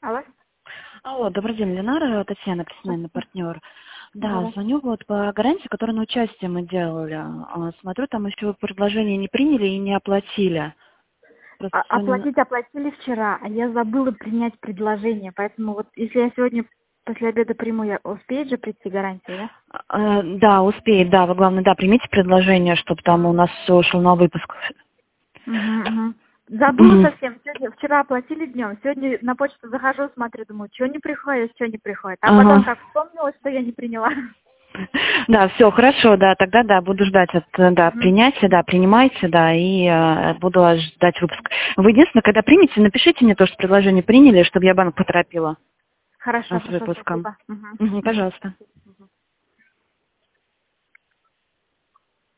Алло. Алло, добрый день, Ленара, Татьяна, профессиональный партнер. Да, Да. звоню вот по гарантии, которую на участие мы делали. Смотрю, там еще предложение не приняли и не оплатили. Просто сегодня... Оплатили вчера, а я забыла принять предложение. Поэтому вот если я сегодня после обеда приму, я успеет же прийти гарантия, Да, успеет, да, вы, главное, да, примите предложение, чтобы там у нас все ушло на выпуск. да? Угу. Забыла Мгм. совсем. Вчера оплатили днем. Сегодня на почту захожу, смотрю, думаю, что не приходит, что не приходит. А потом Ага. как вспомнила, что я не приняла. Да, все, хорошо, да, тогда, да, буду ждать да, Мгм. принятия, да, принимайте, да, и буду ждать выпуск. Вы единственное, когда примете, напишите мне то, что предложение приняли, чтобы я банк поторопила Хорошо, с выпуском. спасибо. Мгм. Мгм, Мгм. пожалуйста.